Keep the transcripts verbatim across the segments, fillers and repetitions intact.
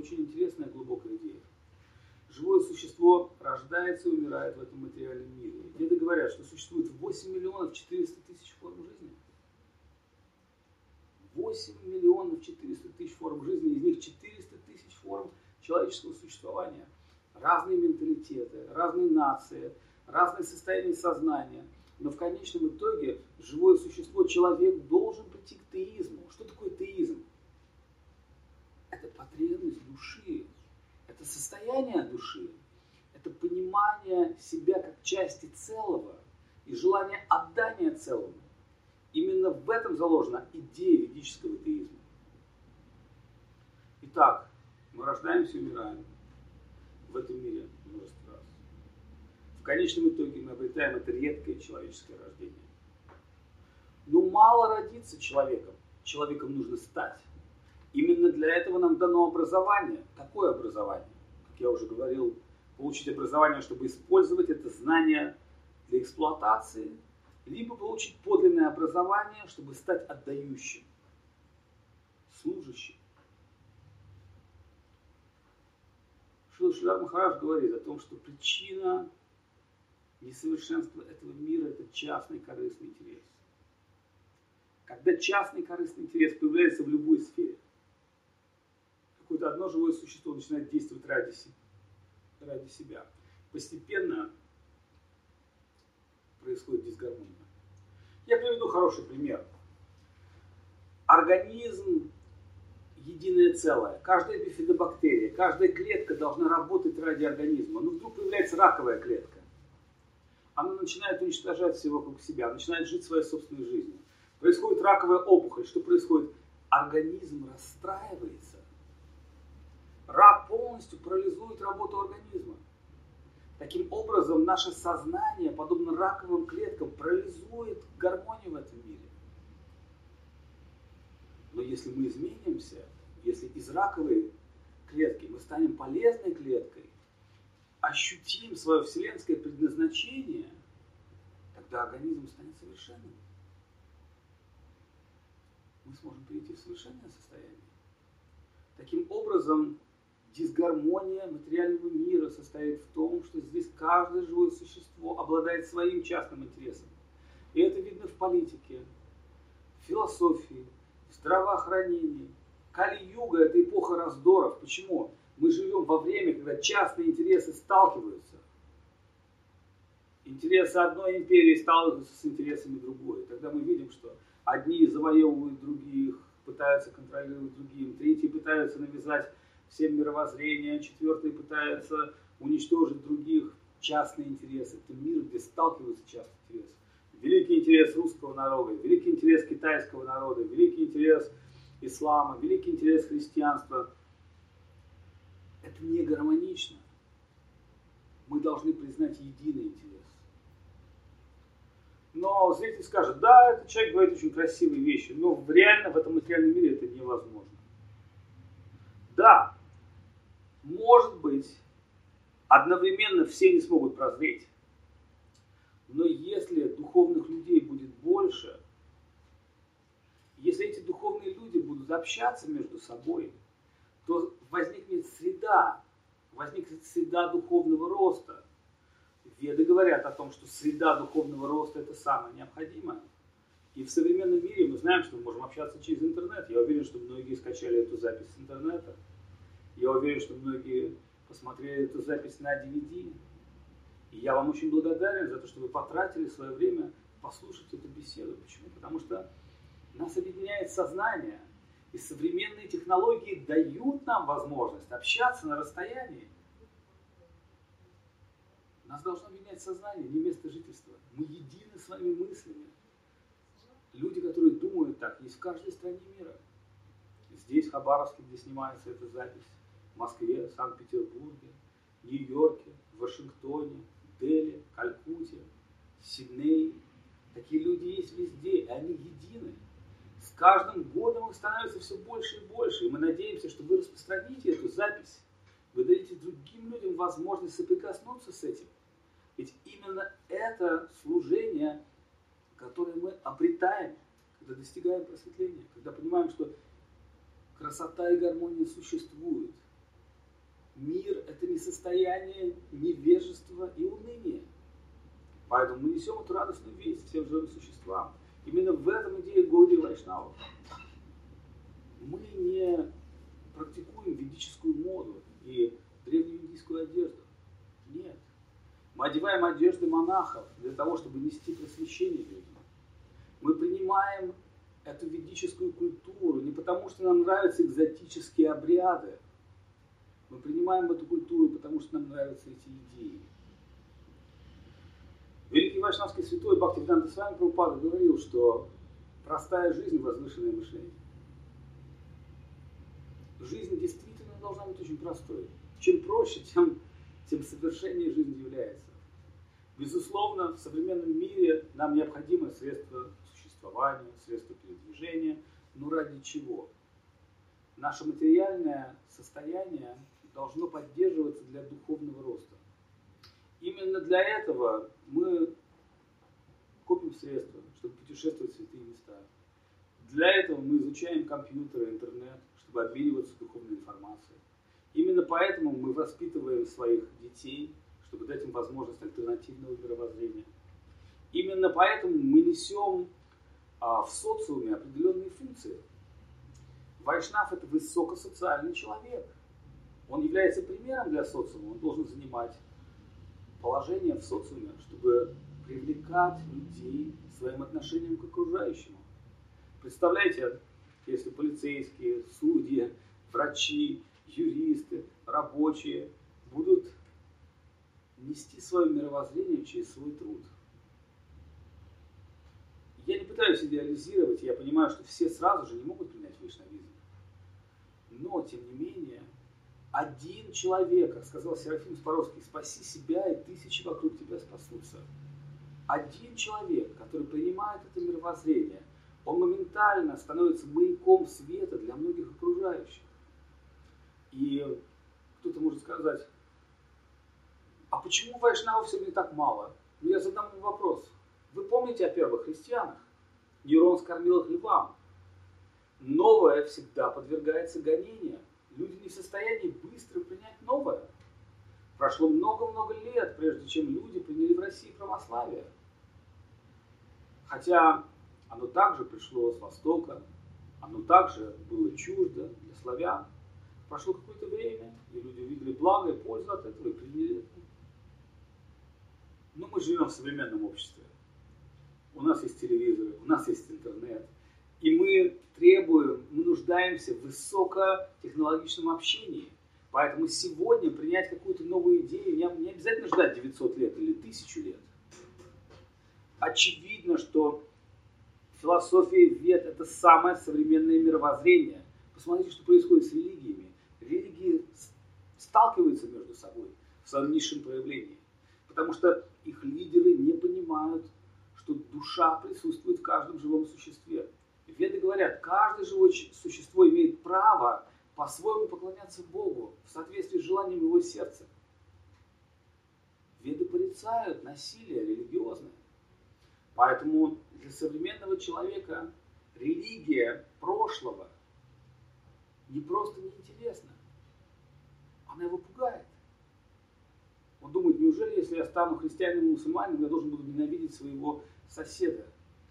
очень интересная, глубокая идея. Живое существо рождается и умирает в этом материальном мире. Веды говорят, что существует восемь миллионов четыреста тысяч форм жизни. восемь миллионов четыреста тысяч форм жизни, из них четыреста тысяч форм человеческого существования. Разные менталитеты, разные нации, разные состояния сознания. Но в конечном итоге живое существо, человек, должен прийти к теизму. Что такое теизм? Это потребность души, это состояние души, это понимание себя как части целого и желание отдания целому. Именно в этом заложена идея ведического теизма. Итак, мы рождаемся и умираем в этом мире множество раз. В конечном итоге мы обретаем это редкое человеческое рождение. Но мало родиться человеком, человеком нужно стать. Именно для этого нам дано образование. Какое образование? Как я уже говорил, получить образование, чтобы использовать это знание для эксплуатации, либо получить подлинное образование, чтобы стать отдающим, служащим. Шрила Шридхар Махарадж говорит о том, что причина несовершенства этого мира – это частный корыстный интерес. Когда частный корыстный интерес появляется в любой сфере, какое-то одно живое существо начинает действовать ради себя, ради себя. Постепенно происходит дисгармония. Я приведу хороший пример. Организм – единое целое. Каждая бифидобактерия, каждая клетка должна работать ради организма. Но вдруг появляется раковая клетка. Она начинает уничтожать все вокруг себя, начинает жить своей собственной жизнью. Происходит раковая опухоль. Что происходит? Организм расстраивается. Рак полностью парализует работу организма. Таким образом, наше сознание, подобно раковым клеткам, парализует гармонию в этом мире. Но если мы изменимся, если из раковой клетки мы станем полезной клеткой, ощутим свое вселенское предназначение, тогда организм станет совершенным. Мы сможем перейти в совершенное состояние. Таким образом, дисгармония материального мира состоит в том, что здесь каждое живое существо обладает своим частным интересом. И это видно в политике, в философии, в здравоохранении. Кали-юга – это эпоха раздоров. Почему? Мы живем во время, когда частные интересы сталкиваются. Интересы одной империи сталкиваются с интересами другой. Тогда мы видим, что одни завоевывают других, пытаются контролировать другим, третьи пытаются навязать всем мировоззрение, четвертые пытаются уничтожить других. Частные интересы. Это мир, где сталкиваются частные интересы. Великий интерес русского народа, великий интерес китайского народа, великий интерес ислама, великий интерес христианства. Это не гармонично. Мы должны признать единый интерес. Но зритель скажет, да, этот человек говорит очень красивые вещи, но реально в этом материальном мире это невозможно. Да, может быть, одновременно все не смогут прозреть. Но если духовных людей будет больше, если эти духовные люди будут общаться между собой, то возникнет среда, возникнет среда духовного роста. Веды говорят о том, что среда духовного роста – это самое необходимое. И в современном мире мы знаем, что мы можем общаться через интернет. Я уверен, что многие скачали эту запись с интернета. Я уверен, что многие посмотрели эту запись на ди ви ди. И я вам очень благодарен за то, что вы потратили свое время послушать эту беседу. Почему? Потому что нас объединяет сознание. И современные технологии дают нам возможность общаться на расстоянии. Нас должно объединять сознание, не место жительства. Мы едины своими мыслями. Люди, которые думают так, есть в каждой стране мира. Здесь, в Хабаровске, где снимается эта запись, в Москве, Санкт-Петербурге, Нью-Йорке, Вашингтоне, Дели, Калькутте, Сиднее. Такие люди есть везде, и они едины. С каждым годом их становится все больше и больше. И мы надеемся, что вы распространите эту запись. Вы дадите другим людям возможность соприкоснуться с этим. Ведь именно это служение, которое мы обретаем, когда достигаем просветления, когда понимаем, что красота и гармония существуют. Мир – это не состояние невежества и уныния. Поэтому мы несем эту радостную весть всем живым существам. Именно в этом идея Гаудия Вайшнава. Мы не практикуем ведическую моду и древнеиндийскую одежду. Нет. Мы одеваем одежды монахов для того, чтобы нести просвещение людям. Мы принимаем эту ведическую культуру не потому, что нам нравятся экзотические обряды. Мы принимаем эту культуру, потому что нам нравятся эти идеи. Великий вайшнавский святой Бхактивиданта Свами Прабхупада говорил, что простая жизнь – возвышенное мышление. Жизнь действительно должна быть очень простой. Чем проще, тем, тем совершеннее жизнь является. Безусловно, в современном мире нам необходимо средства существования, средства передвижения. Но ради чего? Наше материальное состояние должно поддерживаться для духовного роста. Именно для этого мы копим средства, чтобы путешествовать в святые места. Для этого мы изучаем компьютеры, интернет, чтобы обмениваться духовной информацией. Именно поэтому мы воспитываем своих детей, чтобы дать им возможность альтернативного мировоззрения. Именно поэтому мы несем а, в социуме определенные функции. Вайшнав – это высокосоциальный человек. Он является примером для социума, он должен занимать положение в социуме, чтобы привлекать людей своим отношением к окружающему. Представляете, если полицейские, судьи, врачи, юристы, рабочие будут нести свое мировоззрение через свой труд. Я не пытаюсь идеализировать, я понимаю, что все сразу же не могут принять вайшнавизм. Но, тем не менее, один человек, как сказал Серафим Спаровский, спаси себя, и тысячи вокруг тебя спасутся. Один человек, который принимает это мировоззрение, он моментально становится маяком света для многих окружающих. И кто-то может сказать, а почему вайшнавов все не так мало? Ну, я задам вам вопрос. Вы помните о первых христианах? Нерон скормил их львам. Новое всегда подвергается гонениям. Люди не в состоянии быстро принять новое. Прошло много-много лет, прежде чем люди приняли в России православие. Хотя оно также пришло с Востока, оно также было чуждо для славян. Прошло какое-то время, и люди увидели благо и пользу от этого и приняли это. Но мы живем в современном обществе. У нас есть телевизоры, у нас есть интернет. И мы требуем, мы нуждаемся в высокотехнологичном общении. Поэтому сегодня принять какую-то новую идею не, не обязательно ждать девятьсот лет или тысячу лет. Очевидно, что философия Вед – это самое современное мировоззрение. Посмотрите, что происходит с религиями. Религии сталкиваются между собой в своем низшем проявлении. Потому что их лидеры не понимают, что душа присутствует в каждом живом существе. Веды говорят, каждое живое существо имеет право по-своему поклоняться Богу в соответствии с желанием его сердца. Веды порицают насилие религиозное. Поэтому для современного человека религия прошлого не просто неинтересна, она его пугает. Он думает, неужели, если я стану христианином и мусульманином, я должен буду ненавидеть своего соседа?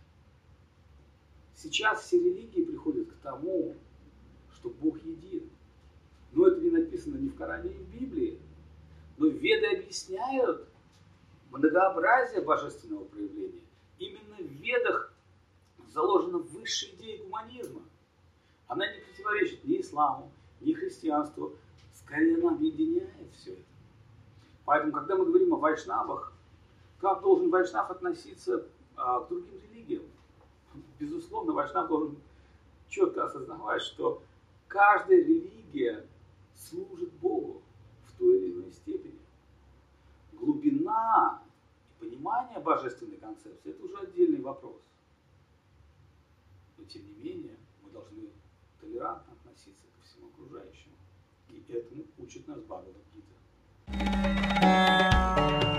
Сейчас все религии приходят к тому, что Бог един. Но это не написано ни в Коране, ни в Библии. Но Веды объясняют многообразие божественного проявления. Именно в Ведах заложена высшая идея гуманизма. Она не противоречит ни исламу, ни христианству. Скорее, она объединяет все это. Поэтому, когда мы говорим о вайшнавах, как должен вайшнав относиться а, к другим религиям? Безусловно, вайшнав должен четко осознавать, что каждая религия служит Богу в той или иной степени. Глубина и понимание божественной концепции – это уже отдельный вопрос. Но, тем не менее, мы должны толерантно относиться ко всему окружающему. И этому учит нас Бхагавад-гита.